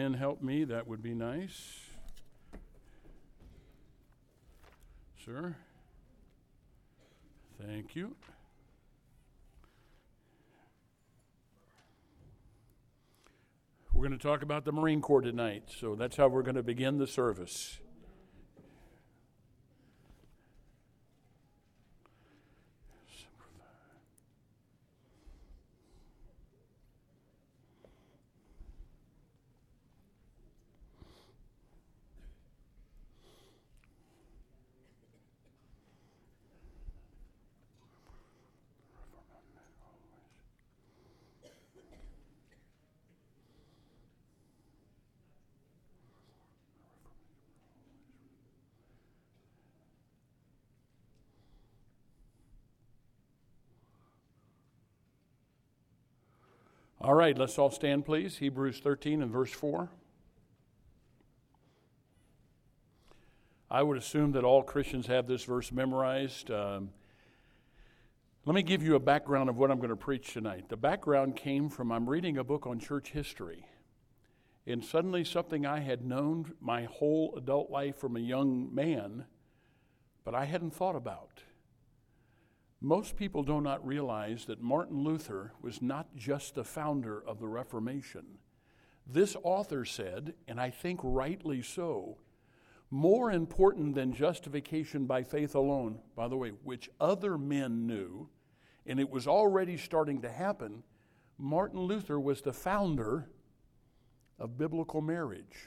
men help me, that would be nice. Sir. Thank you. We're going to talk about the Marine Corps tonight, so that's how we're going to begin the service. All right, let's all stand, please. Hebrews 13 and verse 4. I would assume that all Christians have this verse memorized. Let me give you a background of what I'm going to preach tonight. The background came from I'm reading a book on church history, and suddenly something I had known my whole adult life from a young man, but I hadn't thought about. Most people do not realize that Martin Luther was not just the founder of the Reformation. This author said, and I think rightly so, more important than justification by faith alone, by the way, which other men knew, and it was already starting to happen, Martin Luther was the founder of biblical marriage.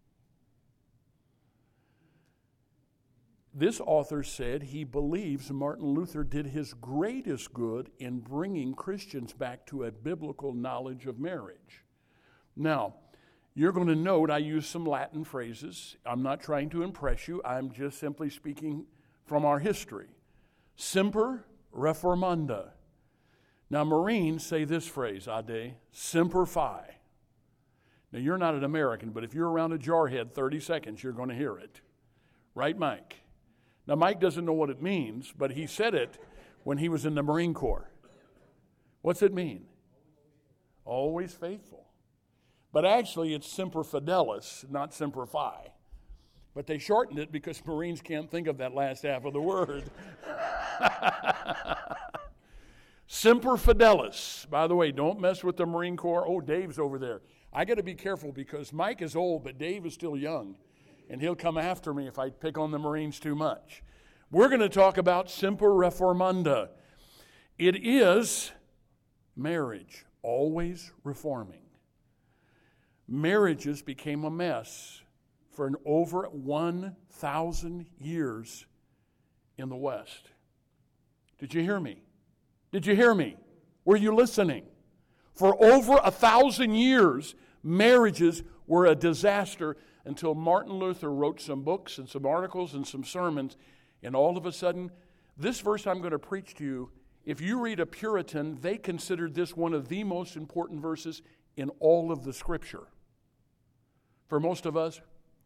This author said he believes Martin Luther did his greatest good in bringing Christians back to a biblical knowledge of marriage. Now, you're going to note I use some Latin phrases. I'm not trying to impress you. I'm just simply speaking from our history. Semper reformanda. Now, Marines say this phrase, Ade, semper fi. Now, you're not an American, but if you're around a jarhead 30 seconds, you're going to hear it. Right, Mike? Now, Mike doesn't know what it means, but he said it when he was in the Marine Corps. What's it mean? Always faithful. But actually, it's semper fidelis, not semper fi. But they shortened it because Marines can't think of that last half of the word. Semper fidelis. By the way, don't mess with the Marine Corps. Oh, Dave's over there. I got to be careful because Mike is old, but Dave is still young. And he'll come after me if I pick on the Marines too much. We're going to talk about semper reformanda. It is marriage, always reforming. Marriages became a mess for over 1,000 years in the West. Did you hear me? Did you hear me? Were you listening? For over 1,000 years, marriages were a disaster until Martin Luther wrote some books and some articles and some sermons, and all of a sudden, this verse I'm going to preach to you, if you read a Puritan, they considered this one of the most important verses in all of the Scripture. For most of us.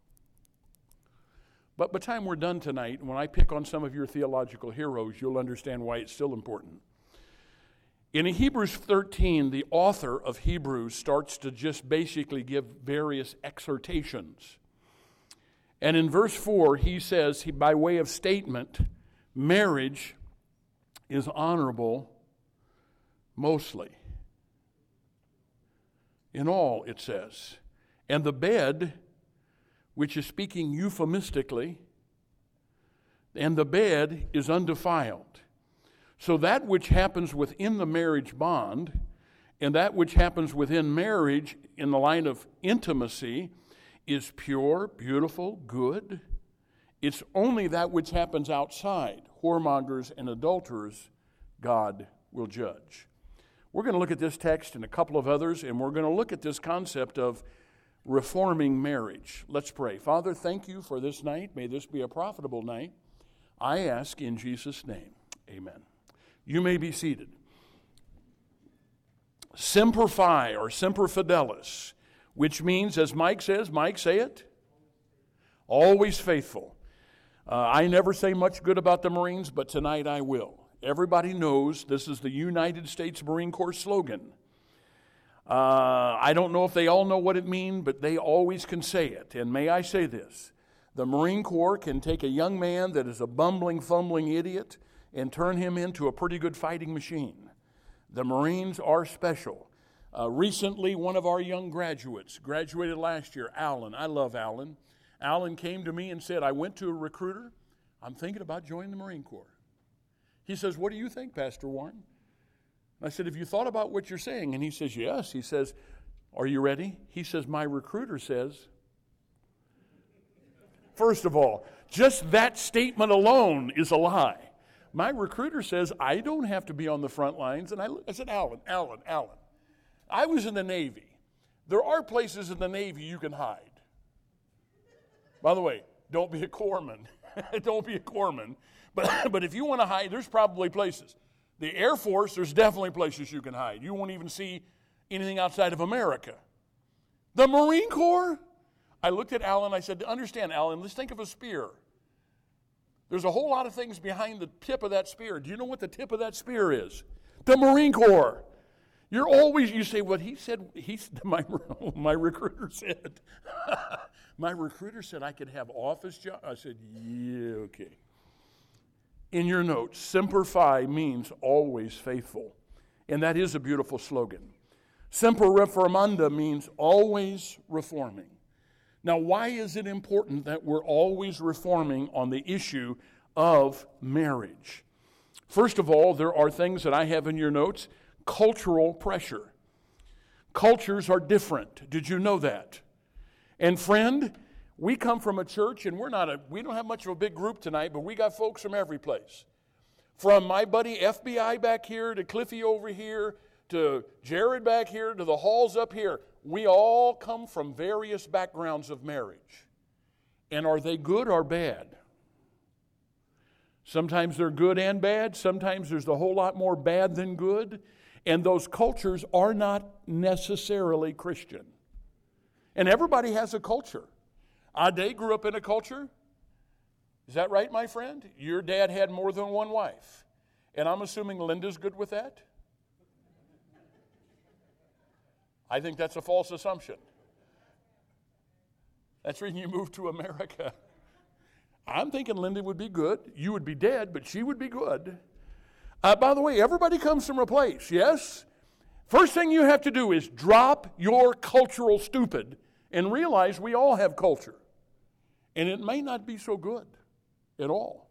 But by the time we're done tonight, when I pick on some of your theological heroes, you'll understand why it's still important. In Hebrews 13, the author of Hebrews starts to just basically give various exhortations. And in verse 4, he says, by way of statement, marriage is honorable mostly. In all, it says. And the bed, which is speaking euphemistically, and the bed is undefiled. So that which happens within the marriage bond and that which happens within marriage in the line of intimacy is pure, beautiful, good. It's only that which happens outside, whoremongers and adulterers, God will judge. We're going to look at this text and a couple of others, and we're going to look at this concept of reforming marriage. Let's pray. Father, thank you for this night. May this be a profitable night. I ask in Jesus' name. Amen. You may be seated. Semper fi, or semper fidelis, which means, as Mike says, Mike, say it, always faithful. I never say much good about the Marines, but tonight I will. Everybody knows this is the United States Marine Corps slogan. I don't know if they all know what it means, but they always can say it. And may I say this, the Marine Corps can take a young man that is a bumbling, fumbling idiot and turn him into a pretty good fighting machine. The Marines are special. Recently, one of our young graduates graduated last year, Alan. I love Alan. Alan came to me and said, I went to a recruiter. I'm thinking about joining the Marine Corps. He says, what do you think, Pastor Warren? I said, have you thought about what you're saying? And he says, yes. He says, are you ready? He says, my recruiter says. First of all, just that statement alone is a lie. My recruiter says, I don't have to be on the front lines. And I said, Alan. I was in the Navy. There are places in the Navy you can hide. By the way, don't be a corpsman. Don't be a corpsman. But if you want to hide, there's probably places. The Air Force, there's definitely places you can hide. You won't even see anything outside of America. The Marine Corps? I looked at Alan, I said, understand, Alan, let's think of a spear. There's a whole lot of things behind the tip of that spear. Do you know what the tip of that spear is? The Marine Corps. You say what he said, my recruiter said. My recruiter said I could have office job. I said, yeah, okay. In your notes, Semper Fi means always faithful. And that is a beautiful slogan. Semper Reformanda means always reforming. Now, why is it important that we're always reforming on the issue of marriage? First of all, there are things that I have in your notes. Cultural pressure. Cultures are different. Did you know that? And friend, we come from a church, and we don't have much of a big group tonight, but we got folks from every place. From my buddy FBI back here to Cliffy over here to Jared back here to the Halls up here. We all come from various backgrounds of marriage. And are they good or bad? Sometimes they're good and bad. Sometimes there's a whole lot more bad than good. And those cultures are not necessarily Christian. And everybody has a culture. Ade grew up in a culture. Is that right, my friend? Your dad had more than one wife. And I'm assuming Linda's good with that? I think that's a false assumption. That's the reason you moved to America. I'm thinking Linda would be good. You would be dead, but she would be good. By the way, everybody comes from a place, yes? First thing you have to do is drop your cultural stupid and realize we all have culture. And it may not be so good at all.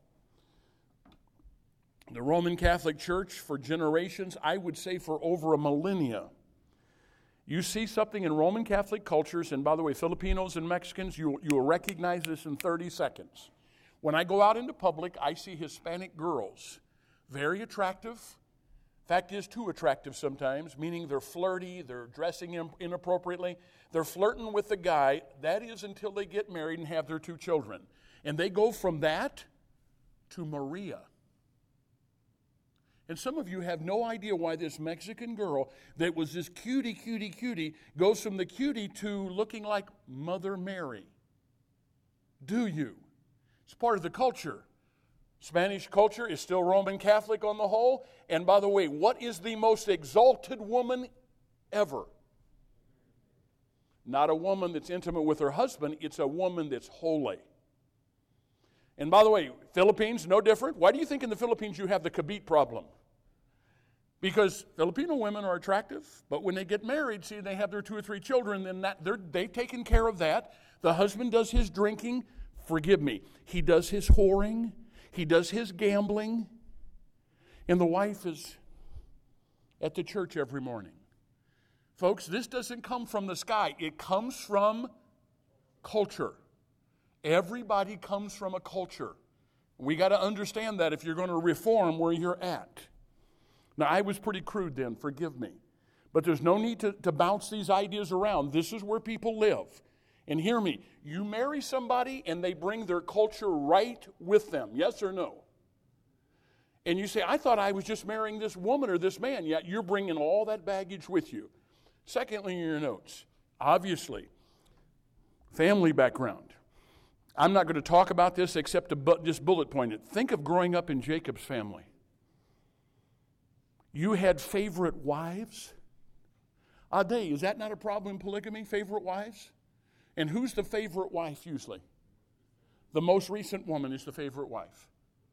The Roman Catholic Church for generations, I would say for over a millennia, you see something in Roman Catholic cultures, and by the way, Filipinos and Mexicans, you'll recognize this in 30 seconds. When I go out into public, I see Hispanic girls, very attractive. Fact is, too attractive sometimes, meaning they're flirty, they're dressing inappropriately. They're flirting with the guy. That is until they get married and have their 2 children. And they go from that to Maria. And some of you have no idea why this Mexican girl that was this cutie goes from the cutie to looking like Mother Mary. Do you? It's part of the culture. Spanish culture is still Roman Catholic on the whole. And by the way, what is the most exalted woman ever? Not a woman that's intimate with her husband. It's a woman that's holy. And by the way, Philippines, no different. Why do you think in the Philippines you have the kabit problem? Because Filipino women are attractive, but when they get married, see, they have their 2 or 3 children, then they've taken care of that. The husband does his drinking. Forgive me. He does his whoring. He does his gambling. And the wife is at the church every morning. Folks, this doesn't come from the sky. It comes from culture. Everybody comes from a culture. We got to understand that if you're going to reform where you're at. Now, I was pretty crude then, forgive me. But there's no need to bounce these ideas around. This is where people live. And hear me, you marry somebody and they bring their culture right with them, yes or no? And you say, I thought I was just marrying this woman or this man, yet you're bringing all that baggage with you. Secondly, in your notes, obviously, family background. I'm not going to talk about this except to just bullet point it. Think of growing up in Jacob's family. You had favorite wives. Ade, is that not a problem in polygamy, favorite wives? And who's the favorite wife usually? The most recent woman is the favorite wife.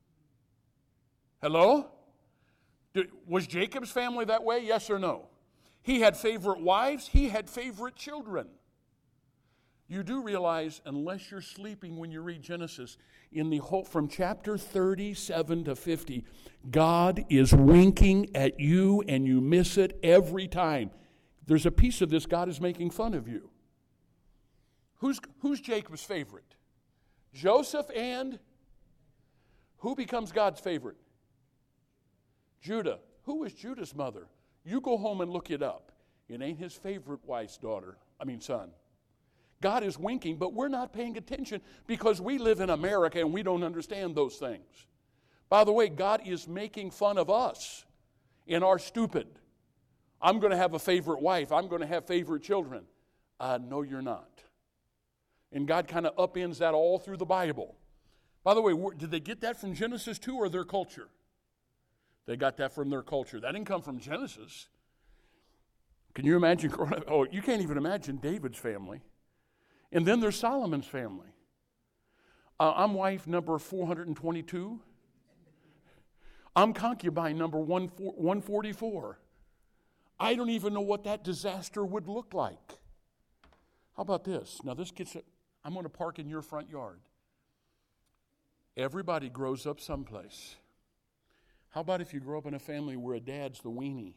Hello? Was Jacob's family that way? Yes or no? He had favorite wives. He had favorite children. You do realize, unless you're sleeping when you read Genesis, in the whole, from chapter 37 to 50, God is winking at you and you miss it every time. There's a piece of this, God is making fun of you. Who's Jacob's favorite? Joseph, and who becomes God's favorite? Judah. Who was Judah's mother? You go home and look it up. It ain't his favorite wife's son. God is winking, but we're not paying attention because we live in America and we don't understand those things. By the way, God is making fun of us in our stupid. I'm going to have a favorite wife. I'm going to have favorite children. No, you're not. And God kind of upends that all through the Bible. By the way, did they get that from Genesis 2 or their culture? They got that from their culture. That didn't come from Genesis. Can you imagine? Oh, you can't even imagine David's family. And then there's Solomon's family. I'm wife number 422. I'm concubine number 144. I don't even know what that disaster would look like. How about this? Now I'm going to park in your front yard. Everybody grows up someplace. How about if you grow up in a family where a dad's the weenie?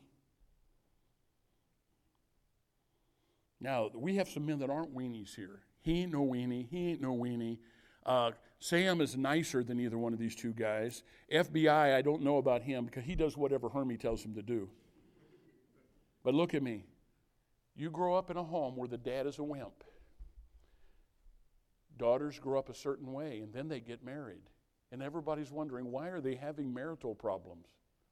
Now, we have some men that aren't weenies here. He ain't no weenie. He ain't no weenie. Sam is nicer than either one of these two guys. FBI, I don't know about him because he does whatever Hermie tells him to do. But look at me. You grow up in a home where the dad is a wimp. Daughters grow up a certain way, and then they get married. And everybody's wondering, why are they having marital problems?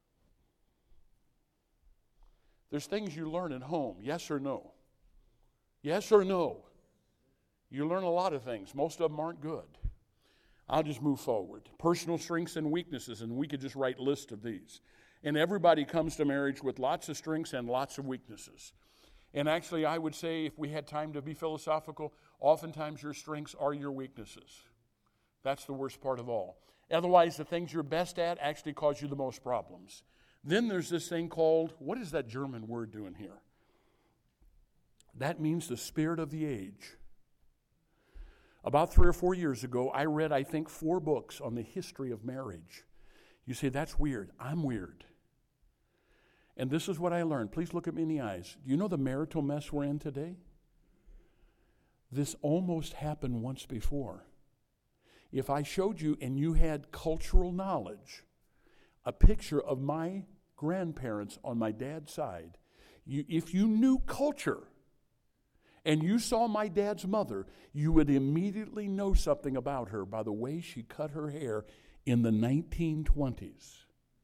There's things you learn at home, yes or no? Yes or no? You learn a lot of things. Most of them aren't good. I'll just move forward. Personal strengths and weaknesses, and we could just write lists of these. And everybody comes to marriage with lots of strengths and lots of weaknesses. And actually, I would say, if we had time to be philosophical, oftentimes your strengths are your weaknesses. That's the worst part of all. Otherwise, the things you're best at actually cause you the most problems. Then there's this thing called, what is that German word doing here? That means the spirit of the age. About 3 or 4 years ago, I read, I think, 4 books on the history of marriage. You say, that's weird. I'm weird. And this is what I learned. Please look at me in the eyes. Do you know the marital mess we're in today? This almost happened once before. If I showed you and you had cultural knowledge, a picture of my grandparents on my dad's side, if you knew culture and you saw my dad's mother, you would immediately know something about her by the way she cut her hair in the 1920s.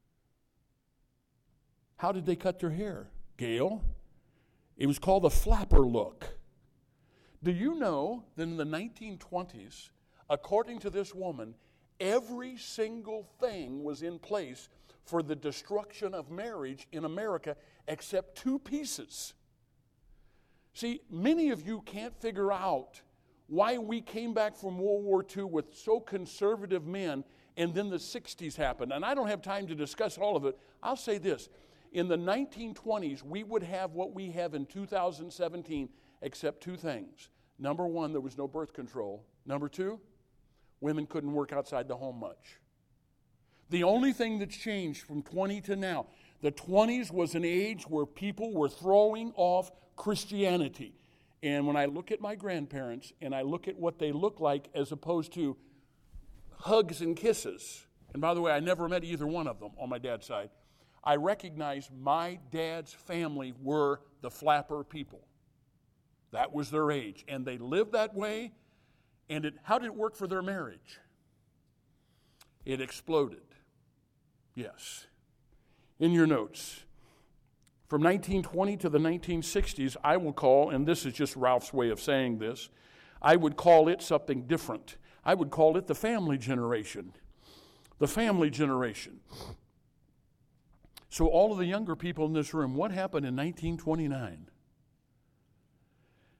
How did they cut their hair, Gail? It was called the flapper look. Do you know that in the 1920s, according to this woman, every single thing was in place for the destruction of marriage in America except 2 pieces? See, many of you can't figure out why we came back from World War II with so conservative men and then the 60s happened. And I don't have time to discuss all of it. I'll say this. In the 1920s, we would have what we have in 2017 except 2 things. Number 1, there was no birth control. Number 2, women couldn't work outside the home much. The only thing that's changed from 20 to now, the 20s was an age where people were throwing off Christianity. And when I look at my grandparents and I look at what they look like as opposed to hugs and kisses, and by the way, I never met either one of them on my dad's side, I recognize my dad's family were the flapper people. That was their age. And they lived that way. And how did it work for their marriage? It exploded. Yes. In your notes, from 1920 to the 1960s, I will call, and this is just Ralph's way of saying this, I would call it something different. I would call it the family generation. The family generation. So all of the younger people in this room, what happened in 1929?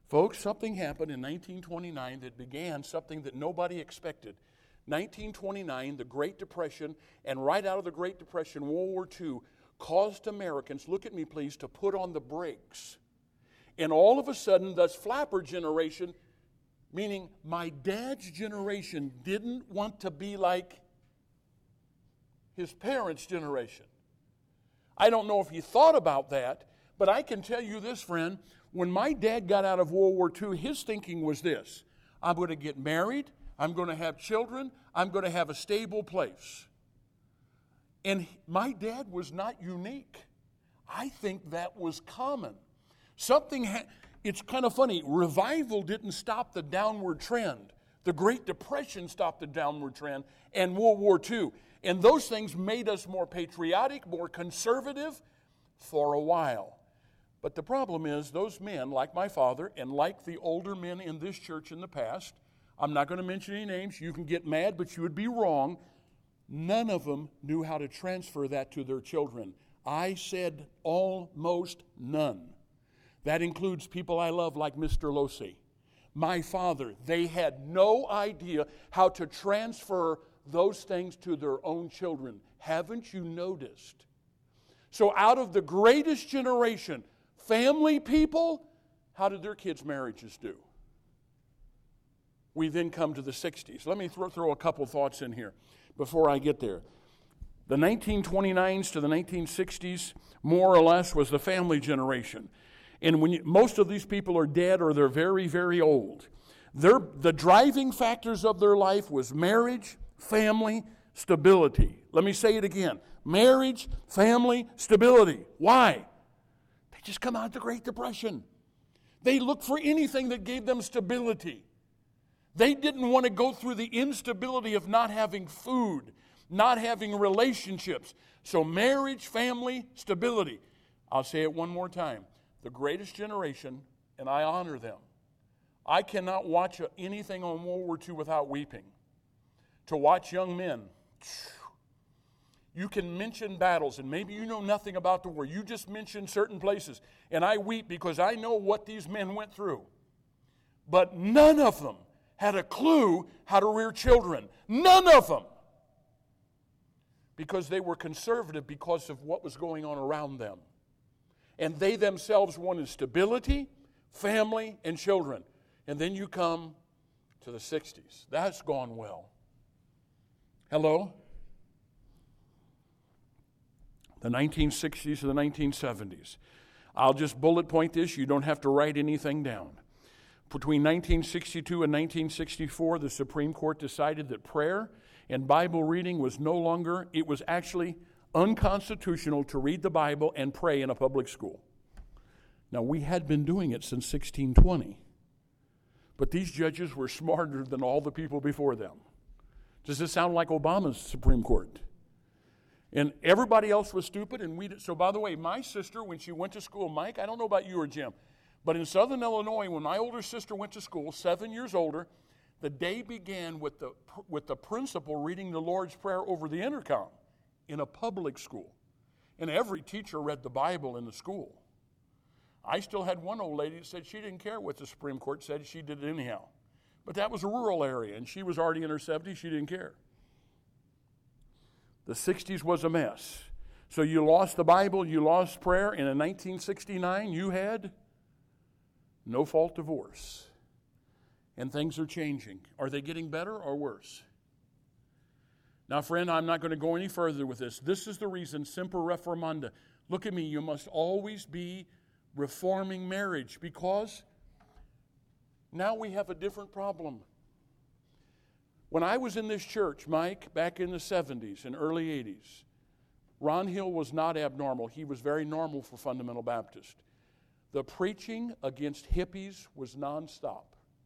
Folks, something happened in 1929 that began something that nobody expected. 1929, the Great Depression, and right out of the Great Depression, World War II, caused Americans, look at me please, to put on the brakes. And all of a sudden, this flapper generation, meaning my dad's generation, didn't want to be like his parents' generation. I don't know if you thought about that, but I can tell you this, friend. When my dad got out of World War II, his thinking was this: I'm going to get married, I'm going to have children, I'm going to have a stable place. And my dad was not unique. I think that was common. It's kind of funny. Revival didn't stop the downward trend. The Great Depression stopped the downward trend, and World War II. And those things made us more patriotic, more conservative for a while. But the problem is, those men, like my father, and like the older men in this church in the past, I'm not going to mention any names, you can get mad, but you would be wrong, none of them knew how to transfer that to their children. I said almost none. That includes people I love like Mr. Losi. My father, they had no idea how to transfer those things to their own children. Haven't you noticed? So out of the greatest generation, family people, how did their kids' marriages do? We then come to the 60s. Let me throw a couple thoughts in here before I get there. The 1929s to the 1960s, more or less, was the family generation. And most of these people are dead or they're very, very old. The driving factors of their life was marriage, family, stability. Let me say it again. Marriage, family, stability. Why? They just come out of the Great Depression. They looked for anything that gave them stability. They didn't want to go through the instability of not having food, not having relationships. So marriage, family, stability. I'll say it one more time. The greatest generation, and I honor them. I cannot watch anything on World War II without weeping. To watch young men, you can mention battles, and maybe you know nothing about the war. You just mention certain places, and I weep because I know what these men went through. But none of them had a clue how to rear children. None of them. Because they were conservative because of what was going on around them. And they themselves wanted stability, family, and children. And then you come to the 60s. That's gone well. Hello? The 1960s to the 1970s. I'll just bullet point this. You don't have to write anything down. Between 1962 and 1964, the Supreme Court decided that prayer and Bible reading was no longer, it was actually unconstitutional to read the Bible and pray in a public school. Now, we had been doing it since 1620, but these judges were smarter than all the people before them. Does this sound like Obama's Supreme Court? And everybody else was stupid, and we did. So, by the way, my sister, when she went to school, Mike, I don't know about you or Jim, but in Southern Illinois, when my older sister went to school, 7 years older, the day began with the principal reading the Lord's Prayer over the intercom in a public school. And every teacher read the Bible in the school. I still had one old lady that said she didn't care what the Supreme Court said, she did it anyhow. But that was a rural area, and she was already in her 70s, she didn't care. The 60s was a mess. So you lost the Bible, you lost prayer, and in 1969 you had no-fault divorce. And things are changing. Are they getting better or worse? Now, friend, I'm not going to go any further with this. This is the reason, semper reformanda. Look at me, you must always be reforming marriage, because now we have a different problem. When I was in this church, Mike, back in the 70s and early 80s, Ron Hill was not abnormal. He was very normal for Fundamental Baptist. The preaching against hippies was nonstop.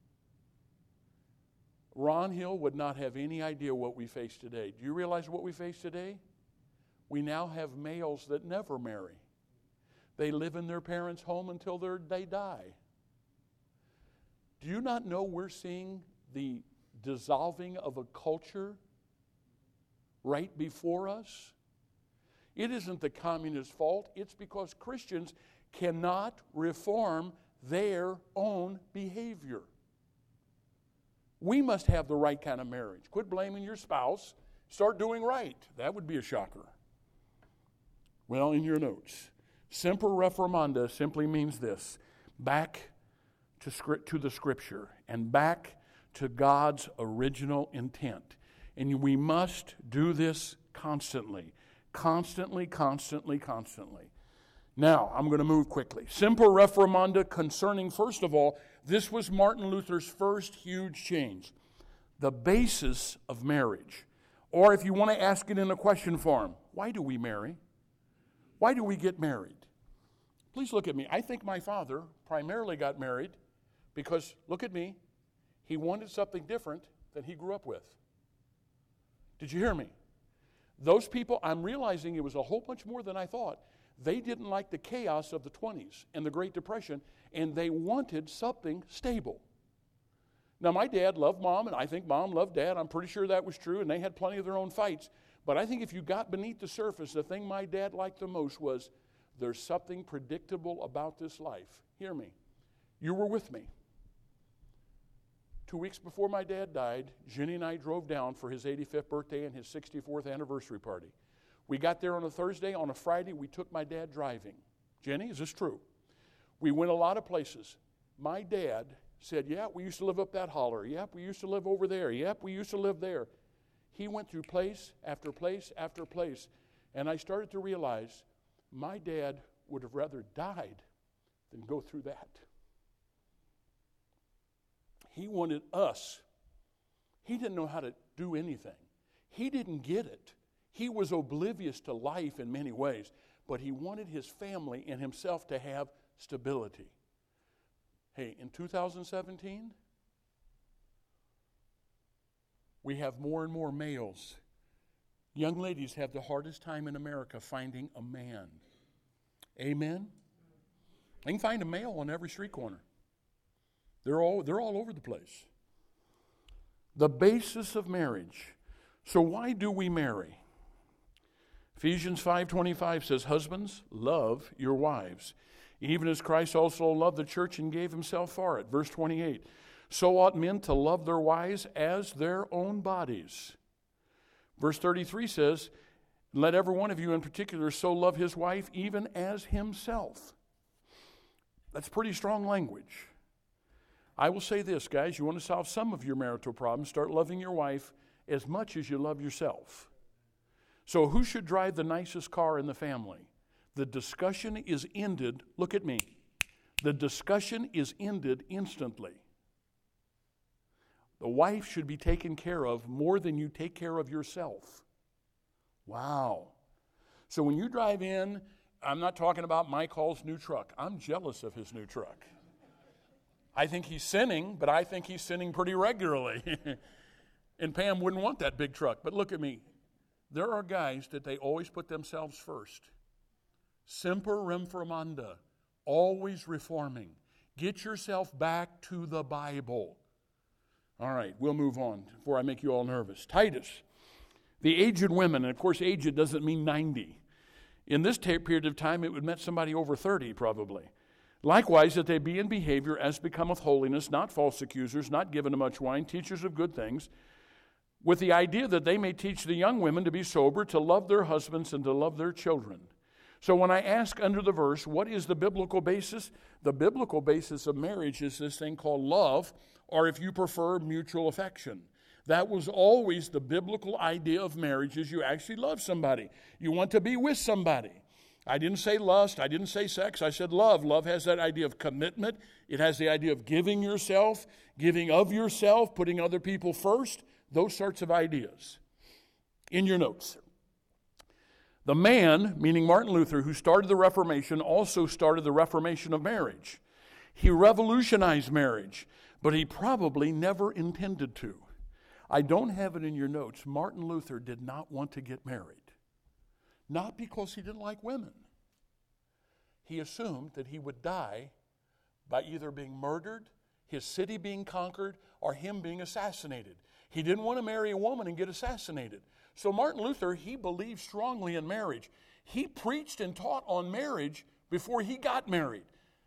Ron Hill would not have any idea what we face today. Do you realize what we face today? We now have males that never marry. They live in their parents' home until they die. Do you not know we're seeing the dissolving of a culture right before us? It isn't the communist fault. It's because Christians cannot reform their own behavior. We must have the right kind of marriage. Quit blaming your spouse. Start doing right. That would be a shocker. Well, in your notes, semper reformanda simply means this: back to the Scripture and back to God's original intent. And we must do this constantly. Constantly. Now, I'm going to move quickly. Semper reformanda concerning, first of all, this was Martin Luther's first huge change. The basis of marriage. Or if you want to ask it in a question form, why do we marry? Why do we get married? Please look at me. I think my father primarily got married because, look at me, he wanted something different than he grew up with. Did you hear me? Those people, I'm realizing it was a whole bunch more than I thought. They didn't like the chaos of the 20s and the Great Depression, and they wanted something stable. Now, my dad loved Mom, and I think Mom loved Dad. I'm pretty sure that was true, and they had plenty of their own fights. But I think if you got beneath the surface, the thing my dad liked the most was there's something predictable about this life. Hear me. You were with me. 2 weeks before my dad died, Jenny and I drove down for his 85th birthday and his 64th anniversary party. We got there on a Thursday. On a Friday, we took my dad driving. Jenny, is this true? We went a lot of places. My dad said, yeah, we used to live up that holler. Yep, we used to live over there. Yep, we used to live there. He went through place after place after place. And I started to realize my dad would have rather died than go through that. He wanted us. He didn't know how to do anything. He didn't get it. He was oblivious to life in many ways, but he wanted his family and himself to have stability. Hey, in 2017, we have more and more males. Young ladies have the hardest time in America finding a man. Amen? They can find a male on every street corner. They're all over the place. The basis of marriage. So why do we marry? Ephesians 5:25 says, husbands, love your wives, even as Christ also loved the church and gave himself for it. Verse 28, so ought men to love their wives as their own bodies. Verse 33 says, let every one of you in particular so love his wife even as himself. That's pretty strong language. I will say this, guys, you want to solve some of your marital problems, start loving your wife as much as you love yourself. So who should drive the nicest car in the family? The discussion is ended. Look at me. The discussion is ended instantly. The wife should be taken care of more than you take care of yourself. Wow. So when you drive in, I'm not talking about Mike Hall's new truck. I'm jealous of his new truck. I think he's sinning, but I think he's sinning pretty regularly. And Pam wouldn't want that big truck. But look at me. There are guys that they always put themselves first. Semper reformanda, always reforming. Get yourself back to the Bible. All right, we'll move on before I make you all nervous. Titus, the aged women, and of course aged doesn't mean 90. In this period of time, it would mean somebody over 30 probably. Likewise, that they be in behavior as becometh holiness, not false accusers, not given to much wine, teachers of good things, with the idea that they may teach the young women to be sober, to love their husbands, and to love their children. So when I ask under the verse, what is the biblical basis? The biblical basis of marriage is this thing called love, or if you prefer, mutual affection. That was always the biblical idea of marriage, is you actually love somebody. You want to be with somebody. I didn't say lust. I didn't say sex. I said love. Love has that idea of commitment. It has the idea of giving yourself, giving of yourself, putting other people first. Those sorts of ideas. In your notes. The man, meaning Martin Luther, who started the Reformation, also started the reformation of marriage. He revolutionized marriage, but he probably never intended to. I don't have it in your notes. Martin Luther did not want to get married. Not because he didn't like women. He assumed that he would die by either being murdered, his city being conquered, or him being assassinated. He didn't want to marry a woman and get assassinated. So Martin Luther, he believed strongly in marriage. He preached and taught on marriage before he got married.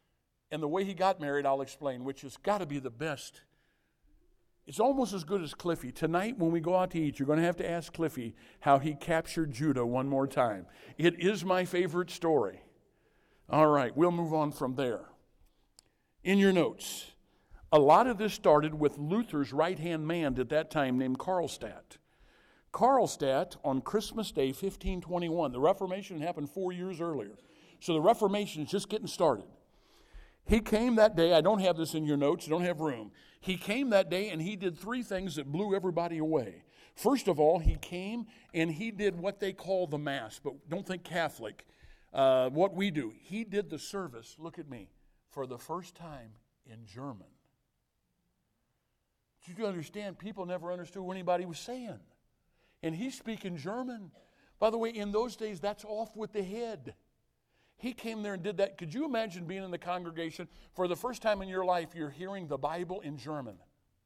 And the way he got married, I'll explain, which has got to be the best. It's almost as good as Cliffy. Tonight, when we go out to eat, you're going to have to ask Cliffy how he captured Judah one more time. It is my favorite story. All right, we'll move on from there. In your notes, a lot of this started with Luther's right-hand man at that time named Karlstadt. Karlstadt, on Christmas Day, 1521, the Reformation happened 4 years earlier. So the Reformation is just getting started. He came that day. I don't have this in your notes. I don't have room. He came that day and he did 3 things that blew everybody away. First of all, he came and he did what they call the Mass, but don't think Catholic. What we do. He did the service, look at me, for the first time in German. Did you understand? People never understood what anybody was saying. And he's speaking German. By the way, in those days, that's off with the head. He came there and did that. Could you imagine being in the congregation for the first time in your life, you're hearing the Bible in German?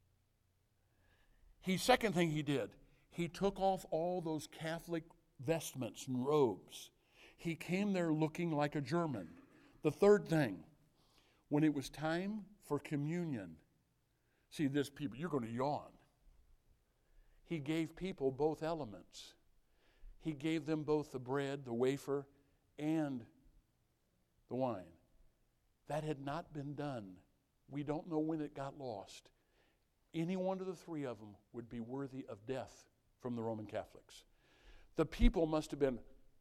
Second thing he did, he took off all those Catholic vestments and robes. He came there looking like a German. The third thing, when it was time for communion, see this, people, you're going to yawn. He gave people both elements. He gave them both the bread, the wafer, and the wine. That had not been done. We don't know when it got lost. Any one of the 3 of them would be worthy of death from the Roman Catholics. The people must have been.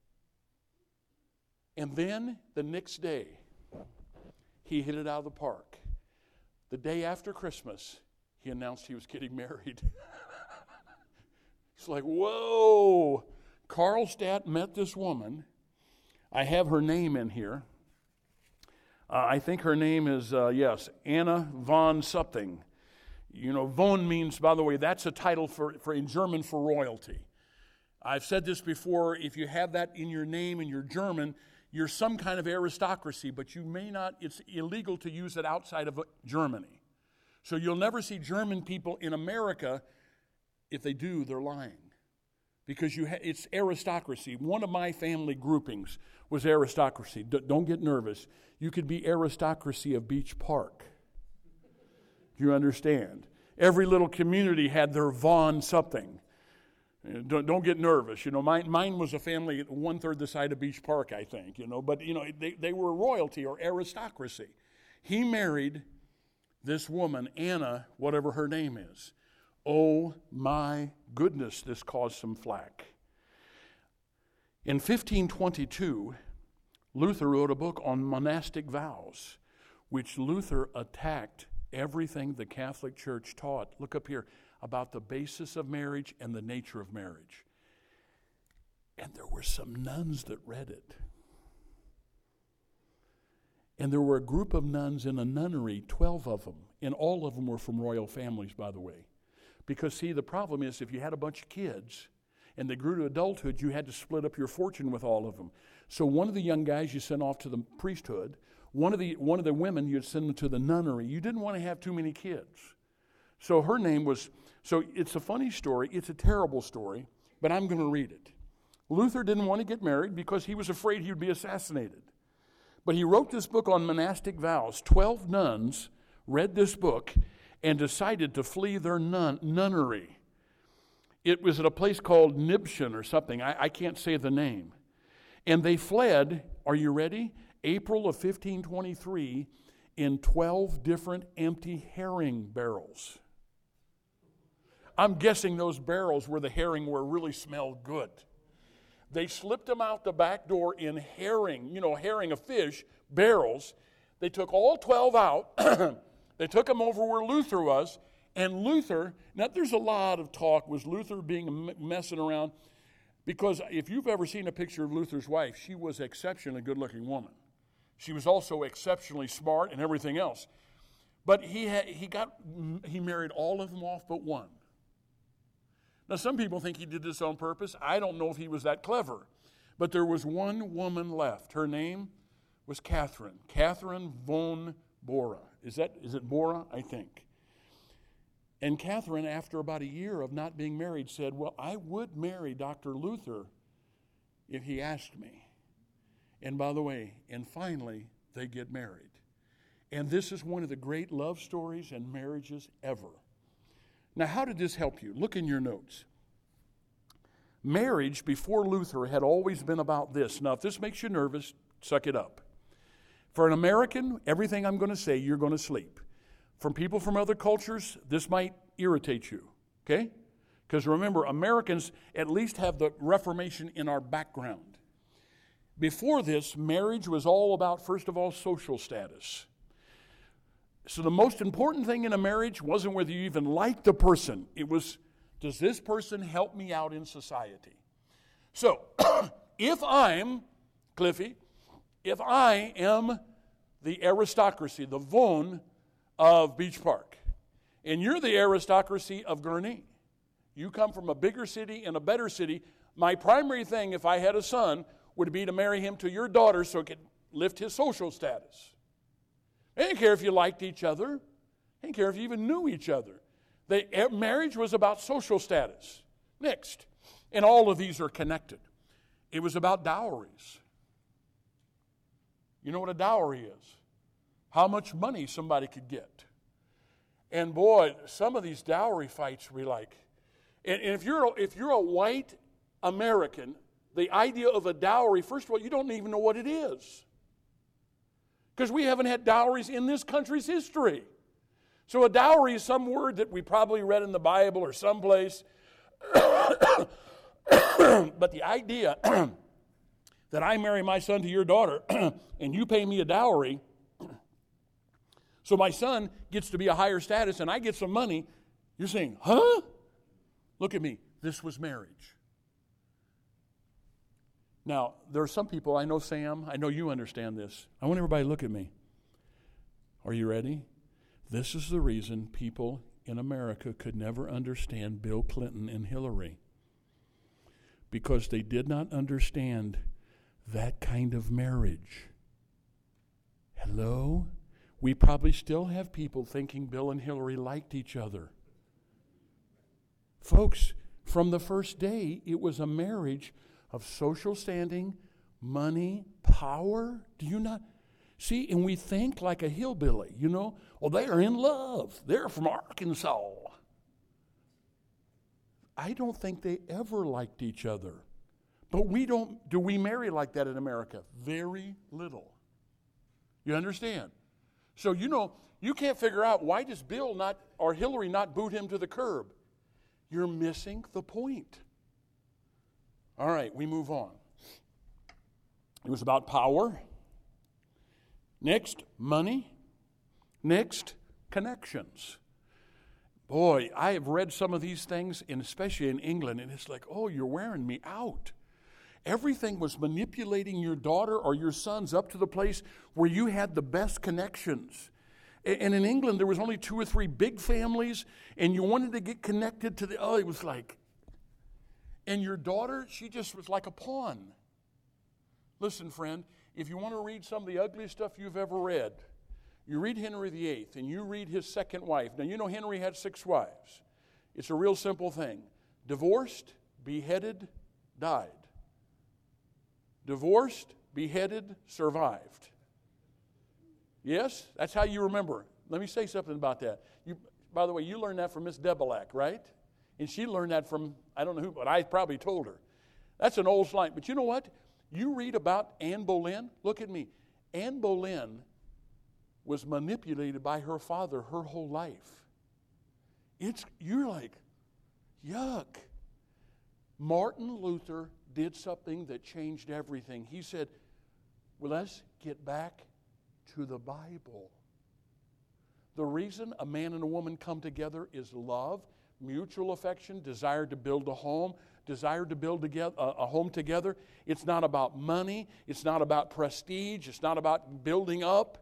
And then the next day, he hit it out of the park. The day after Christmas, he announced he was getting married. It's like, whoa. Karlstadt met this woman. I have her name in here. I think her name is, Anna von something. You know, von means, by the way, that's a title for in German for royalty. I've said this before, if you have that in your name and you're German, you're some kind of aristocracy, but you may not, it's illegal to use it outside of Germany. So you'll never see German people in America. If they do, they're lying. Because it's aristocracy. One of my family groupings was aristocracy. Don't get nervous. You could be aristocracy of Beach Park. You understand? Every little community had their von something. Don't get nervous. You know, mine was a family 1/3 the size of Beach Park, I think. You know, but you know they were royalty or aristocracy. He married this woman, Anna, whatever her name is. Oh my goodness, this caused some flack. In 1522, Luther wrote a book on monastic vows, which Luther attacked everything the Catholic Church taught. Look up here, about the basis of marriage and the nature of marriage. And there were some nuns that read it. And there were a group of nuns in a nunnery, 12 of them, and all of them were from royal families, by the way. Because, see, the problem is if you had a bunch of kids and they grew to adulthood, you had to split up your fortune with all of them. So one of the young guys you sent off to the priesthood, one of the women you'd send them to the nunnery. You didn't want to have too many kids. So her name was, so it's a funny story, it's a terrible story, but I'm going to read it. Luther didn't want to get married because he was afraid he would be assassinated. But he wrote this book on monastic vows. 12 nuns read this book and decided to flee their nunnery. It was at a place called Nibschen or something. I can't say the name. And they fled, are you ready? April of 1523 in 12 different empty herring barrels. I'm guessing those barrels where the herring were really smelled good. They slipped them out the back door in herring, herring of fish, barrels. They took all 12 out. They took them over where Luther was. And Luther, now there's a lot of talk, was Luther being messing around? Because if you've ever seen a picture of Luther's wife, she was an exceptionally good-looking woman. She was also exceptionally smart and everything else. But he married all of them off but one. Now, some people think he did this on purpose. I don't know if he was that clever. But there was one woman left. Her name was Catherine von Bora. Is it Bora? I think. And Catherine, after about a year of not being married, said, well, I would marry Dr. Luther if he asked me. And by the way, and finally, they get married. And this is one of the great love stories and marriages ever. Now, how did this help you? Look in your notes. Marriage before Luther had always been about this. Now, if this makes you nervous, suck it up. For an American, everything I'm going to say, you're going to sleep. From people from other cultures, this might irritate you, okay? Because remember, Americans at least have the Reformation in our background. Before this, marriage was all about, first of all, social status. So the most important thing in a marriage wasn't whether you even liked the person. It was, does this person help me out in society? So, if I'm, Cliffy, if I am the aristocracy, the Vaughan of Beach Park, and you're the aristocracy of Gurnee, you come from a bigger city and a better city, my primary thing, if I had a son, would be to marry him to your daughter so it could lift his social status. I didn't care if you liked each other. I didn't care if you even knew each other. Marriage was about social status. Next, and all of these are connected. It was about dowries. You know what a dowry is? How much money somebody could get. And boy, some of these dowry fights were like, and if you're a white American, the idea of a dowry, first of all, you don't even know what it is. Because we haven't had dowries in this country's history. So a dowry is some word that we probably read in the Bible or someplace. But the idea that I marry my son to your daughter and you pay me a dowry, so my son gets to be a higher status and I get some money, you're saying, huh? Look at me. This was marriage. Now, there are some people, I know Sam, I know you understand this. I want everybody to look at me. Are you ready? This is the reason people in America could never understand Bill Clinton and Hillary. Because they did not understand that kind of marriage. Hello? We probably still have people thinking Bill and Hillary liked each other. Folks, from the first day, it was a marriage of social standing, money, power. Do you not see? And we think like a hillbilly, you know. Well, they are in love. They're from Arkansas. I don't think they ever liked each other. But we don't, do we marry like that in America? Very little. You understand? So, you know, you can't figure out why does Bill not, or Hillary not boot him to the curb. You're missing the point. All right, we move on. It was about power. Next, money. Next, connections. Boy, I have read some of these things, and especially in England, and it's like, oh, you're wearing me out. Everything was manipulating your daughter or your sons up to the place where you had the best connections. And in England, there was only 2 or 3 big families, and you wanted to get connected to the, it was like, and your daughter, she just was like a pawn. Listen, friend, if you want to read some of the ugliest stuff you've ever read, you read Henry VIII, and you read his second wife. Now, you know Henry had 6 wives. It's a real simple thing. Divorced, beheaded, died. Divorced, beheaded, survived. Yes? That's how you remember. Let me say something about that. By the way, you learned that from Miss Debelak, right? And she learned that from, I don't know who, but I probably told her. That's an old slang. But you know what? You read about Anne Boleyn. Look at me. Anne Boleyn was manipulated by her father her whole life. You're like, yuck. Martin Luther did something that changed everything. He said, well, let's get back to the Bible. The reason a man and a woman come together is love, mutual affection, desire to build a home, desire to build a home together. It's not about money. It's not about prestige. It's not about building up.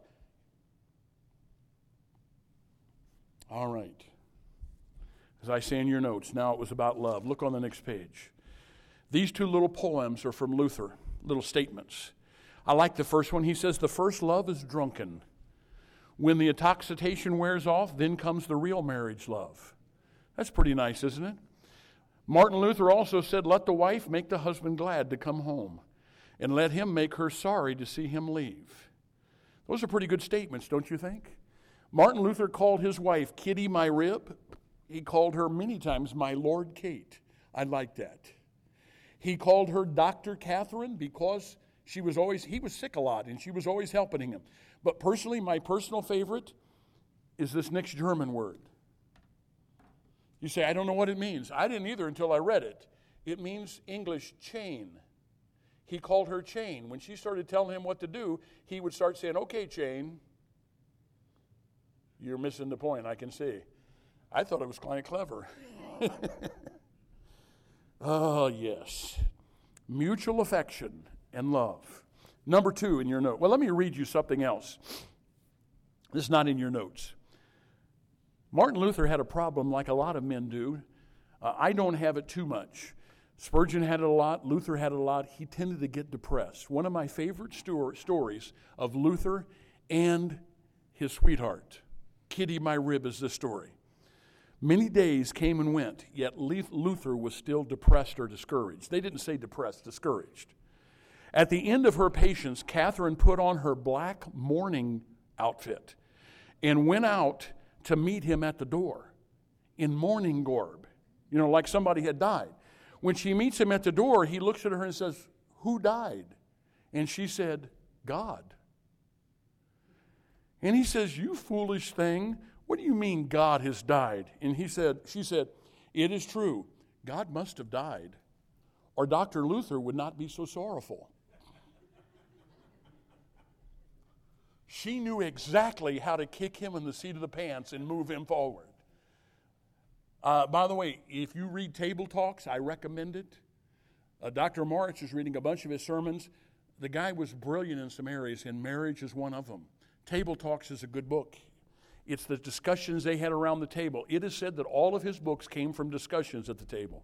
All right. As I say in your notes, now it was about love. Look on the next page. These 2 little poems are from Luther, little statements. I like the first one. He says, the first love is drunken. When the intoxication wears off, then comes the real marriage love. That's pretty nice, isn't it? Martin Luther also said, let the wife make the husband glad to come home, and let him make her sorry to see him leave. Those are pretty good statements, don't you think? Martin Luther called his wife Kitty my rib. He called her many times my Lord Kate. I like that. He called her Dr. Catherine because he was sick a lot and she was always helping him. But personally, my personal favorite is this next German word. You say, I don't know what it means. I didn't either until I read it. It means English chain. He called her Chain. When she started telling him what to do, he would start saying, okay, Chain. You're missing the point, I can see. I thought it was quite clever. Oh, yes. Mutual affection and love. Number 2 in your note. Well, let me read you something else. This is not in your notes. Martin Luther had a problem like a lot of men do. I don't have it too much. Spurgeon had it a lot. Luther had it a lot. He tended to get depressed. One of my favorite stories of Luther and his sweetheart, Kitty my rib, is this story. Many days came and went, yet Luther was still depressed or discouraged. They didn't say depressed, discouraged. At the end of her patience, Catherine put on her black mourning outfit and went out to meet him at the door in mourning garb, like somebody had died. When she meets him at the door, he looks at her and says, who died? And she said, God. And he says, you foolish thing, what do you mean God has died? And she said, it is true, God must have died, or Dr. Luther would not be so sorrowful. She knew exactly how to kick him in the seat of the pants and move him forward. By the way, if you read Table Talks, I recommend it. Dr. Moritz is reading a bunch of his sermons. The guy was brilliant in some areas, and marriage is one of them. Table Talks is a good book. It's the discussions they had around the table. It is said that all of his books came from discussions at the table.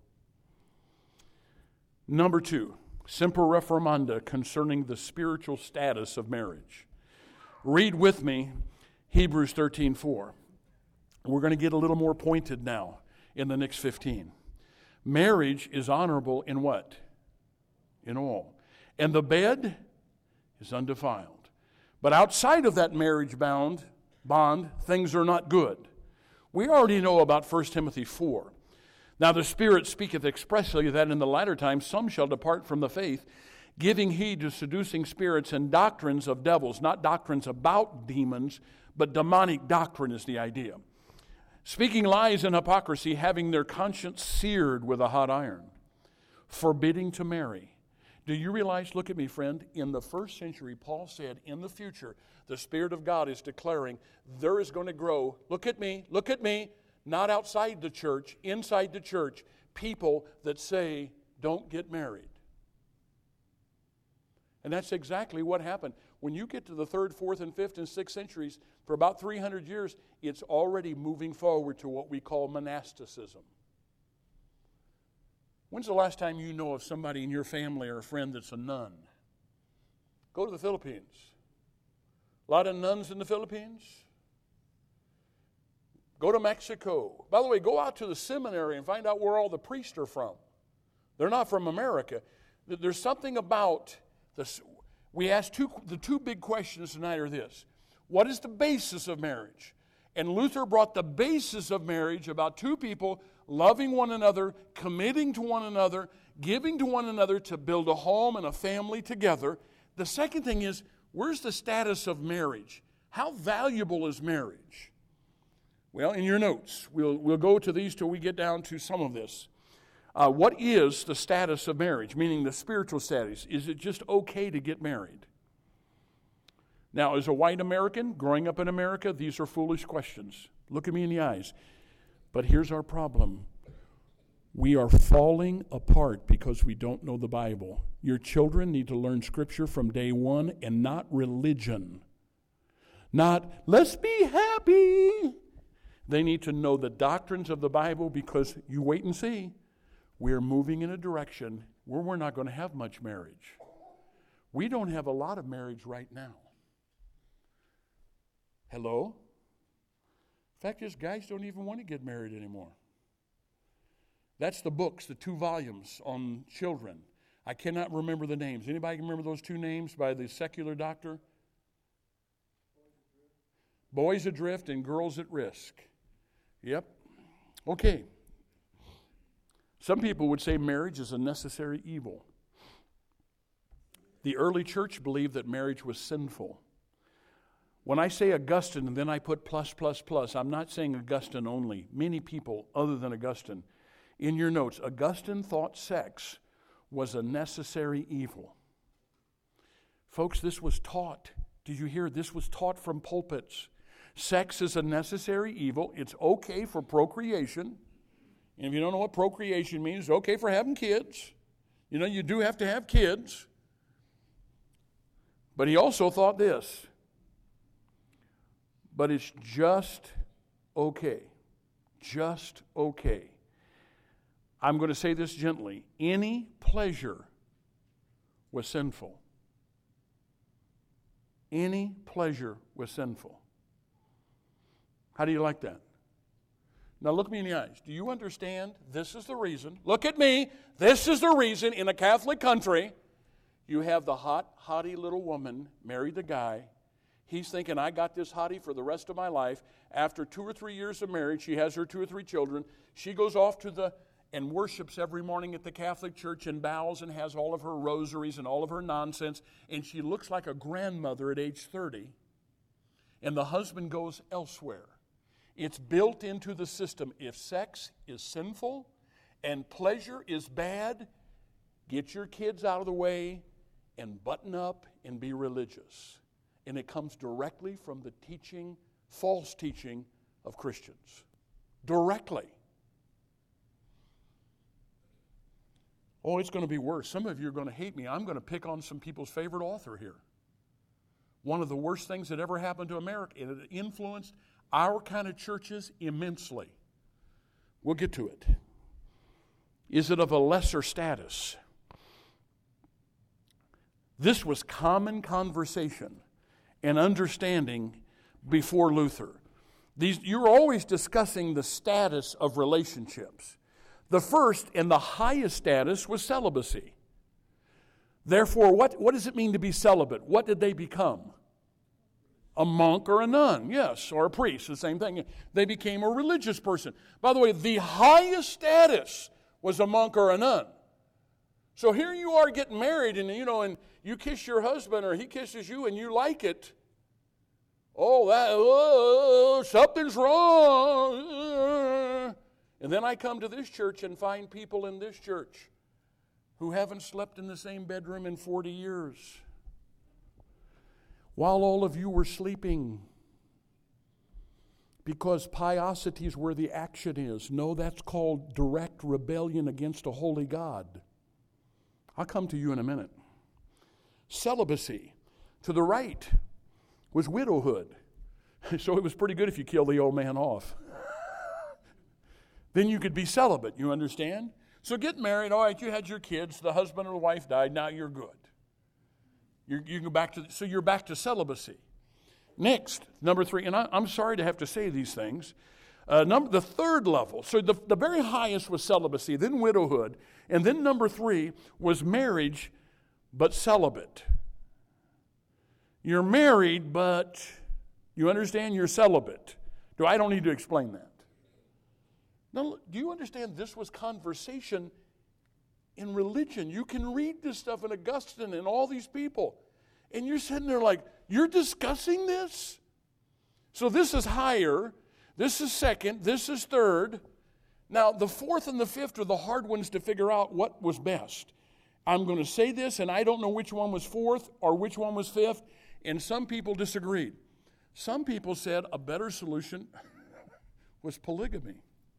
Number 2, Semper Reformanda concerning the spiritual status of marriage. Read with me Hebrews 13:4. We're going to get a little more pointed now in the next 15. Marriage is honorable in what? In all. And the bed is undefiled. But outside of that marriage bond, things are not good. We already know about 1 Timothy 4. Now the Spirit speaketh expressly that in the latter times some shall depart from the faith, giving heed to seducing spirits and doctrines of devils. Not doctrines about demons, but demonic doctrine is the idea. Speaking lies and hypocrisy, having their conscience seared with a hot iron, forbidding to marry. Do you realize, look at me, friend, in the first century, Paul said, in the future, the Spirit of God is declaring there is going to grow, look at me, not outside the church, inside the church, people that say, don't get married. And that's exactly what happened. When you get to the 3rd, 4th, and 5th, and 6th centuries, for about 300 years, it's already moving forward to what we call monasticism. When's the last time you know of somebody in your family or a friend that's a nun? Go to the Philippines. A lot of nuns in the Philippines. Go to Mexico. By the way, go out to the seminary and find out where all the priests are from. They're not from America. There's something about this. We ask the two big questions tonight are this. What is the basis of marriage? And Luther brought the basis of marriage about two people loving one another, committing to one another, giving to one another to build a home and a family together. The second thing is, where's the status of marriage? How valuable is marriage? Well, in your notes, we'll go to these till we get down to some of this. What is the status of marriage, meaning the spiritual status? Is it just okay to get married? Now, as a white American, growing up in America, these are foolish questions. Look at me in the eyes. But here's our problem. We are falling apart because we don't know the Bible. Your children need to learn Scripture from day one and not religion. Not, let's be happy. They need to know the doctrines of the Bible because you wait and see. We're moving in a direction where we're not going to have much marriage. We don't have a lot of marriage right now. Hello? Fact is, guys don't even want to get married anymore. That's the books, the 2 volumes on children. I cannot remember the names. Anybody can remember those 2 names by the secular doctor? Boys adrift and girls at risk. Yep. Okay. Some people would say marriage is a necessary evil. The early church believed that marriage was sinful. When I say Augustine and then I put plus, I'm not saying Augustine only. Many people other than Augustine. In your notes, Augustine thought sex was a necessary evil. Folks, this was taught. Did you hear? This was taught from pulpits. Sex is a necessary evil. It's okay for procreation. And if you don't know what procreation means, it's okay for having kids. You know, you do have to have kids. But he also thought this. But it's just okay. Just okay. I'm going to say this gently. Any pleasure was sinful. Any pleasure was sinful. How do you like that? Now look me in the eyes. Do you understand? This is the reason. Look at me. This is the reason in a Catholic country you have the hottie little woman marry the guy. He's thinking, I got this hottie for the rest of my life. After 2 or 3 years of marriage, she has her 2 or 3 children. She goes off and worships every morning at the Catholic Church and bows and has all of her rosaries and all of her nonsense. And she looks like a grandmother at age 30. And the husband goes elsewhere. It's built into the system. If sex is sinful and pleasure is bad, get your kids out of the way and button up and be religious. And it comes directly from the teaching, false teaching of Christians. Directly. Oh, it's going to be worse. Some of you are going to hate me. I'm going to pick on some people's favorite author here. One of the worst things that ever happened to America, and it influenced our kind of churches immensely. We'll get to it. Is it of a lesser status? This was common conversation and understanding before Luther. You're always discussing the status of relationships. The first and the highest status was celibacy. Therefore, what does it mean to be celibate? What did they become? A monk or a nun, yes, or a priest, the same thing. They became a religious person. By the way, the highest status was a monk or a nun. So here you are getting married, and you kiss your husband or he kisses you and you like it. Something's wrong. And then I come to this church and find people in this church who haven't slept in the same bedroom in 40 years. While all of you were sleeping, because piosity is where the action is. No, that's called direct rebellion against a holy God. I'll come to you in a minute. Celibacy, to the right, was widowhood. So it was pretty good if you killed the old man off. Then you could be celibate, you understand? So get married, all right, you had your kids, the husband or the wife died, now you're good. You go back to, so you're back to celibacy. Next, number 3, and I'm sorry to have to say these things. The third level, so the very highest was celibacy, then widowhood, and then number 3 was marriage, but celibate. You're married, but you understand you're celibate. I don't need to explain that. Now, do you understand this was conversation in religion? You can read this stuff in Augustine and all these people, and you're sitting there like, you're discussing this? So this is higher, this is second, this is third. Now, the fourth and the fifth are the hard ones to figure out what was best. I'm going to say this, and I don't know which one was fourth or which one was fifth, and some people disagreed. Some people said a better solution was polygamy.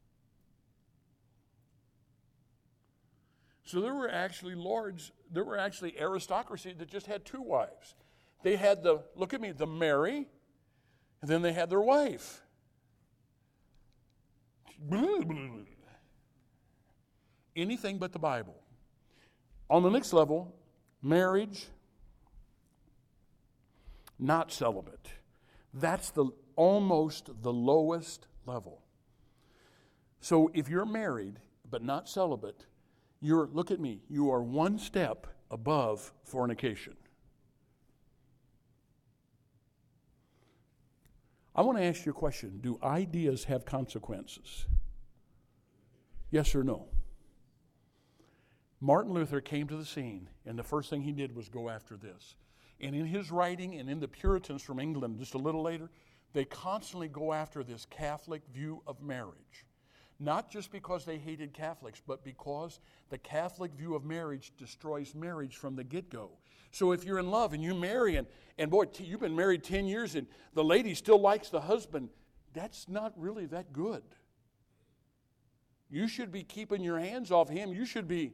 So there were actually aristocracy that just had 2 wives. They had the Mary, and then they had their wife. Anything but the Bible. On the next level, marriage, not celibate. That's almost the lowest level. So if you're married but not celibate, look at me, you are one step above fornication. I want to ask you a question. Do ideas have consequences? Yes or no? Martin Luther came to the scene, and the first thing he did was go after this. And in his writing, and in the Puritans from England just a little later, they constantly go after this Catholic view of marriage. Not just because they hated Catholics, but because the Catholic view of marriage destroys marriage from the get-go. So if you're in love and you marry, and boy, you've been married 10 years and the lady still likes the husband, that's not really that good. You should be keeping your hands off him. You should be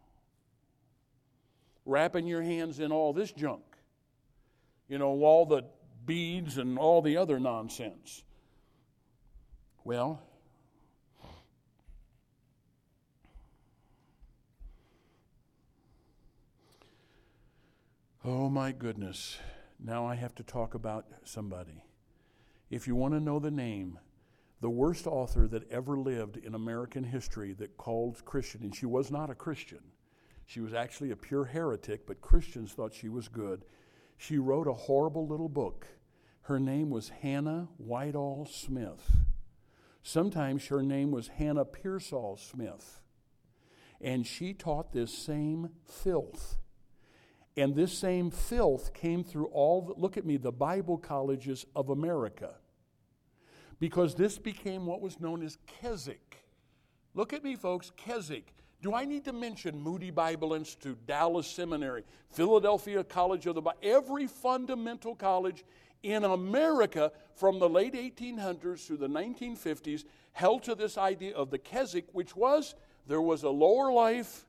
wrapping your hands in all this junk. You know, all the beads and all the other nonsense. Well, oh my goodness. Now I have to talk about somebody. If you want to know the name, the worst author that ever lived in American history that called Christian, and she was not a Christian. She was actually a pure heretic, but Christians thought she was good. She wrote a horrible little book. Her name was Hannah Whitall Smith. Sometimes her name was Hannah Pearsall Smith. And she taught this same filth. And this same filth came through the Bible colleges of America. Because this became what was known as Keswick. Look at me, folks, Keswick. Do I need to mention Moody Bible Institute, Dallas Seminary, Philadelphia College of the Bible, every fundamental college in America from the late 1800s through the 1950s held to this idea of the Keswick, which was there was a lower life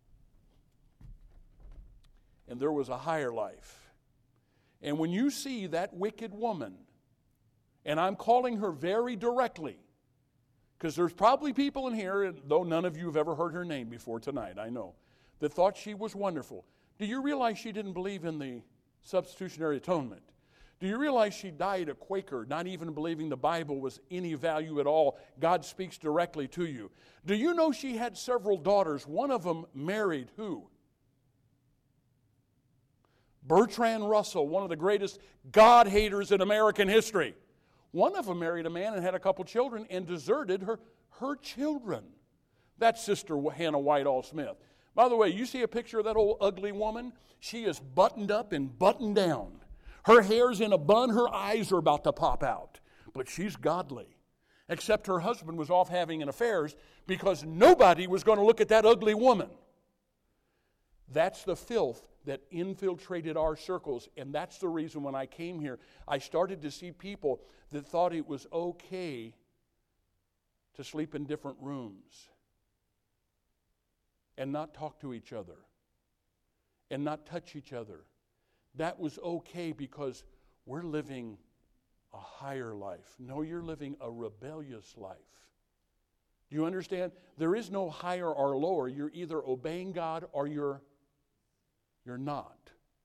and there was a higher life. And when you see that wicked woman, and I'm calling her very directly, because there's probably people in here, though none of you have ever heard her name before tonight, I know, that thought she was wonderful. Do you realize she didn't believe in the substitutionary atonement? Do you realize she died a Quaker, not even believing the Bible was any value at all? God speaks directly to you. Do you know she had several daughters? One of them married who? Bertrand Russell, one of the greatest God-haters in American history. One of them married a man and had a couple children and deserted her children. That's Sister Hannah Whitall Smith. By the way, you see a picture of that old ugly woman? She is buttoned up and buttoned down. Her hair's in a bun, her eyes are about to pop out. But she's godly. Except her husband was off having affairs because nobody was going to look at that ugly woman. That's the filth that infiltrated our circles, and that's the reason when I came here, I started to see people that thought it was okay to sleep in different rooms and not talk to each other and not touch each other. That was okay because we're living a higher life. No, you're living a rebellious life. Do you understand? There is no higher or lower. You're either obeying God or you're not.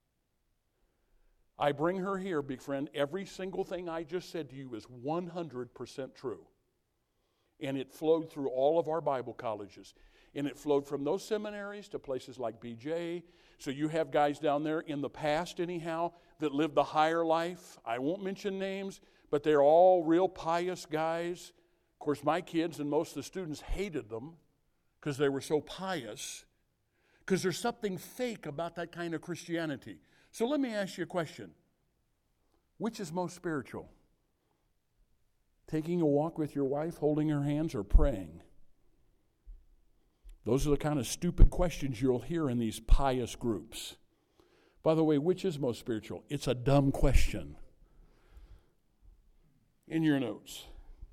I bring her here, big friend. Every single thing I just said to you is 100% true. And it flowed through all of our Bible colleges. And it flowed from those seminaries to places like BJ. So you have guys down there in the past anyhow that lived the higher life. I won't mention names, but they're all real pious guys. Of course, my kids and most of the students hated them because they were so pious. Because there's something fake about that kind of Christianity. So let me ask you a question. Which is most spiritual? Taking a walk with your wife, holding her hands, or praying? Those are the kind of stupid questions you'll hear in these pious groups. By the way, which is most spiritual? It's a dumb question. In your notes.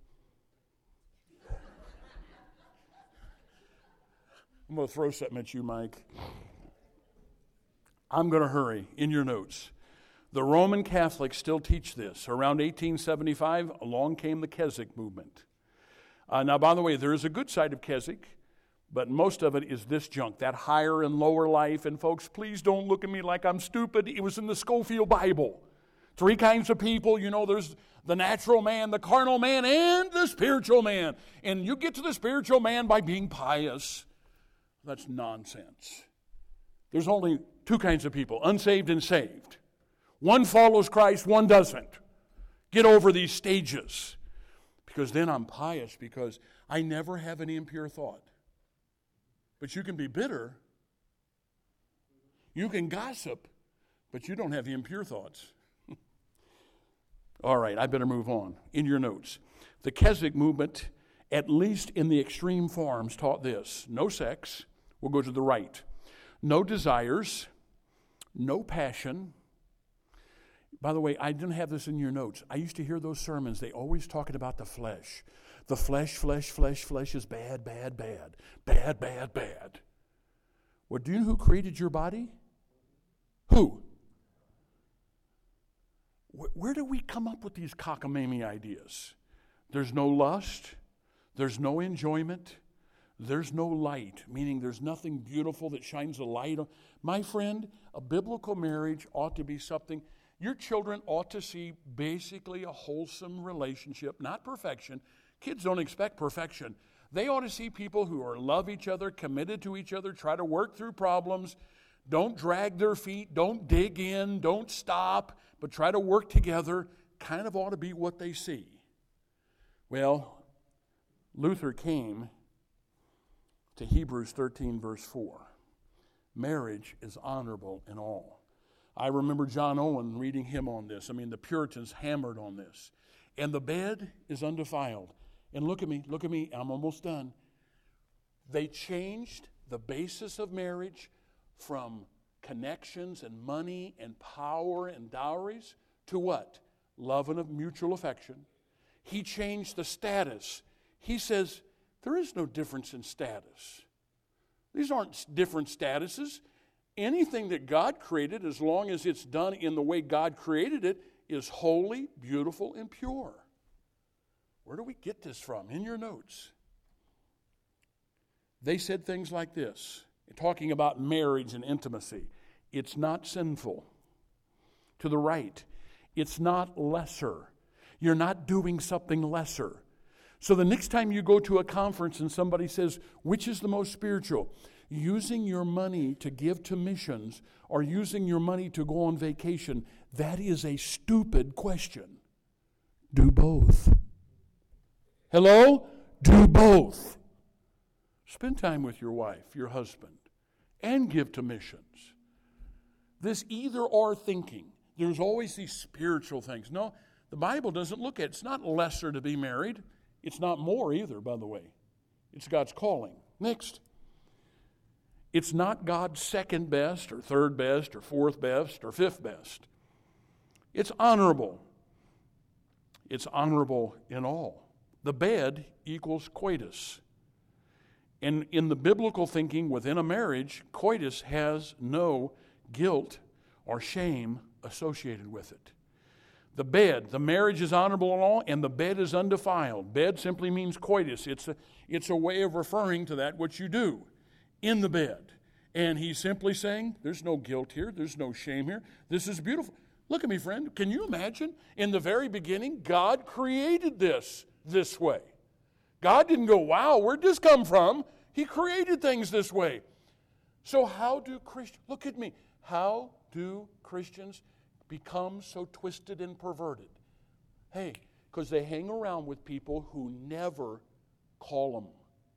I'm going to throw something at you, Mike. I'm going to hurry. In your notes. The Roman Catholics still teach this. Around 1875, along came the Keswick movement. Now, by the way, there is a good side of Keswick, but most of it is this junk, that higher and lower life. And folks, please don't look at me like I'm stupid. It was in the Scofield Bible. 3 kinds of people. You know, there's the natural man, the carnal man, and the spiritual man. And you get to the spiritual man by being pious. That's nonsense. There's only 2 kinds of people, unsaved and saved. One follows Christ, one doesn't. Get over these stages. Because then I'm pious because I never have any impure thought. But you can be bitter. You can gossip, but you don't have the impure thoughts. All right, I better move on. In your notes, the Keswick movement, at least in the extreme forms, taught this. No sex. We'll go to the right. No desires. No passion. By the way, I didn't have this in your notes. I used to hear those sermons. They always talking about the flesh. The flesh is bad, bad, bad. Bad, bad, bad. Well, do you know who created your body? Who? Where do we come up with these cockamamie ideas? There's no lust. There's no enjoyment. There's no light, meaning there's nothing beautiful that shines a light on. My friend, a biblical marriage ought to be something. Your children ought to see basically a wholesome relationship, not perfection. Kids don't expect perfection. They ought to see people who love each other, committed to each other, try to work through problems, don't drag their feet, don't dig in, don't stop, but try to work together. Kind of ought to be what they see. Well, Luther came to Hebrews 13, verse 4. Marriage is honorable in all. I remember John Owen reading him on this. I mean, the Puritans hammered on this. And the bed is undefiled. And look at me, I'm almost done. They changed the basis of marriage from connections and money and power and dowries to what? Love and mutual affection. He changed the status. He says, there is no difference in status. These aren't different statuses. Anything that God created, as long as it's done in the way God created it, is holy, beautiful, and pure. Where do we get this from? In your notes. They said things like this, talking about marriage and intimacy. It's not sinful. To the right, it's not lesser. You're not doing something lesser. So the next time you go to a conference and somebody says, which is the most spiritual? Using your money to give to missions or using your money to go on vacation, that is a stupid question. Do both. Hello? Do both. Spend time with your wife, your husband, and give to missions. This either-or thinking. There's always these spiritual things. No, the Bible doesn't look at it. It's not lesser to be married. It's not more either, by the way. It's God's calling. Next. It's not God's second best or third best or fourth best or fifth best. It's honorable. It's honorable in all. The bed equals coitus. And in the biblical thinking within a marriage, coitus has no guilt or shame associated with it. The bed, the marriage is honorable in all, and the bed is undefiled. Bed simply means coitus. It's a way of referring to that which you do in the bed. And he's simply saying, there's no guilt here, there's no shame here. This is beautiful. Look at me, friend. Can you imagine? In the very beginning, God created this way. God didn't go, wow, where'd this come from? He created things this way. So how do Christians, look at me, how do Christians become so twisted and perverted? Hey, because they hang around with people who never call them.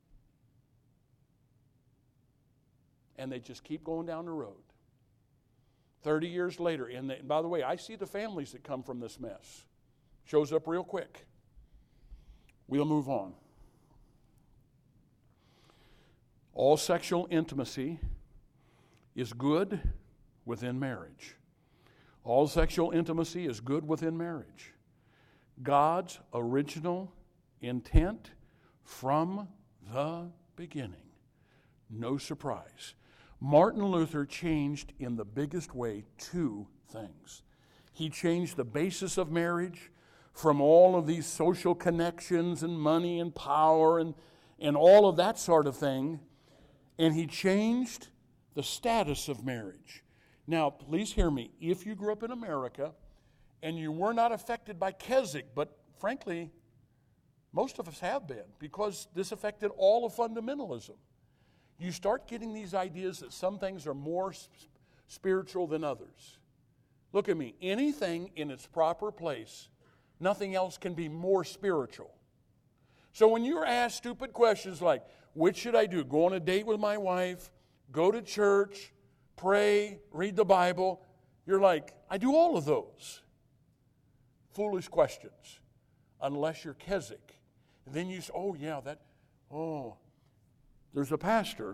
And they just keep going down the road. 30 years later, and by the way, I see the families that come from this mess. Shows up real quick. We'll move on. All sexual intimacy is good within marriage. All sexual intimacy is good within marriage. God's original intent from the beginning. No surprise. Martin Luther changed in the biggest way two things. He changed the basis of marriage from all of these social connections and money and power and all of that sort of thing, and he changed the status of marriage. Now, please hear me. If you grew up in America and you were not affected by Keswick, but frankly, most of us have been because this affected all of fundamentalism. You start getting these ideas that some things are more spiritual than others. Look at me. Anything in its proper place Nothing else can be more spiritual. So when you're asked stupid questions like, which should I do? Go on a date with my wife, go to church, pray, read the Bible. You're like, I do all of those. Foolish questions. Unless you're Keswick. And then you say, there's a pastor.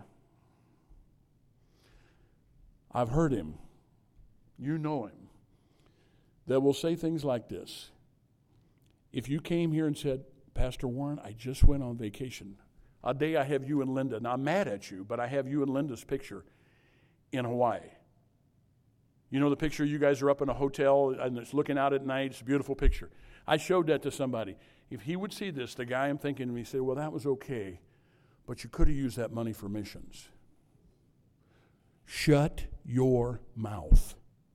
I've heard him. You know him. That will say things like this. If you came here and said, Pastor Warren, I just went on vacation. A day I have you and Linda. Now, I'm mad at you, but I have you and Linda's picture in Hawaii. You know the picture? You guys are up in a hotel and it's looking out at night. It's a beautiful picture. I showed that to somebody. If he would see this, the guy I'm thinking of, he said, well, that was okay, but you could have used that money for missions. Shut your mouth.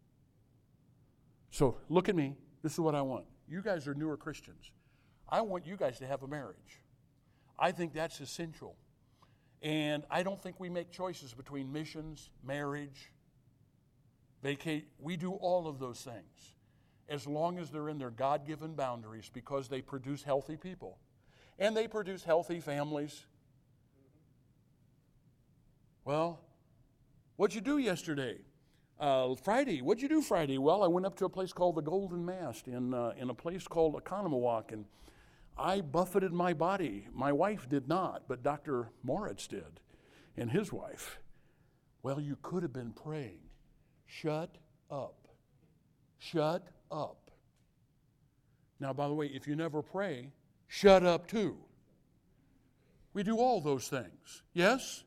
So look at me. This is what I want. You guys are newer Christians. I want you guys to have a marriage. I think that's essential. And I don't think we make choices between missions, marriage, vacate. We do all of those things as long as they're in their God-given boundaries because they produce healthy people. And they produce healthy families. Well, what'd you do yesterday? Friday. What'd you do Friday? Well, I went up to a place called the Golden Mast in a place called Economawalk, and I buffeted my body. My wife did not, but Dr. Moritz did, and his wife. Well, you could have been praying. Shut up. Shut up. Now, by the way, if you never pray, shut up too. We do all those things. Yes?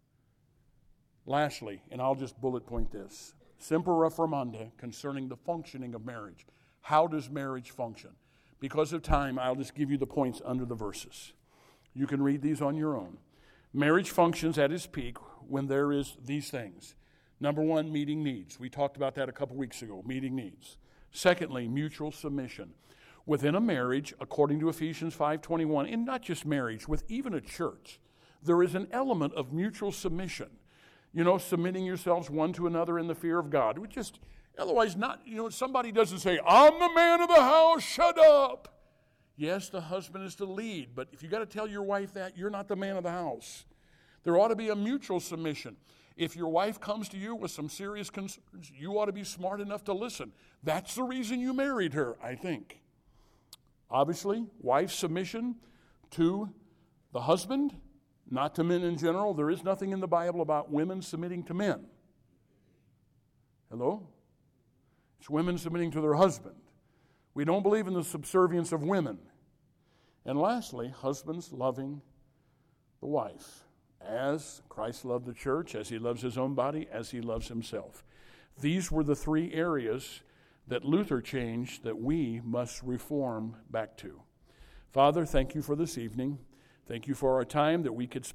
Lastly, and I'll just bullet point this, Semper Reformanda concerning the functioning of marriage. How does marriage function? Because of time, I'll just give you the points under the verses. You can read these on your own. Marriage functions at its peak when there is these things. Number one, meeting needs. We talked about that a couple weeks ago, meeting needs. Secondly, mutual submission. Within a marriage, according to Ephesians 5:21, and not just marriage, with even a church, there is an element of mutual submission. You know, submitting yourselves one to another in the fear of God. We just, otherwise not, somebody doesn't say, I'm the man of the house, shut up. Yes, the husband is to lead, but if you got to tell your wife that, you're not the man of the house. There ought to be a mutual submission. If your wife comes to you with some serious concerns, you ought to be smart enough to listen. That's the reason you married her, I think. Obviously, wife submission to the husband, not to men in general. There is nothing in the Bible about women submitting to men. Hello? It's women submitting to their husband. We don't believe in the subservience of women. And lastly, husbands loving the wife as Christ loved the church, as he loves his own body, as he loves himself. These were the three areas that Luther changed that we must reform back to. Father, thank you for this evening. Thank you for our time that we could spend.